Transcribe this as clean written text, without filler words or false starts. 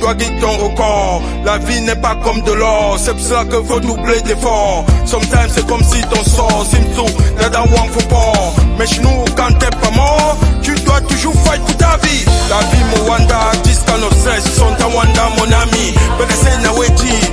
dois guider ton record. La vie n'est pas comme de l'or, c'est pour cela que faut doubler d'efforts. Sometimes c'est comme si ton sort, Simsou, nada wang faut pas. Mais chez nous, quand t'es pas mort, tu dois toujours fight pour ta vie. La vie, Mwanda, this kind of stress, son ta wanda, mon ami. But I say na weji.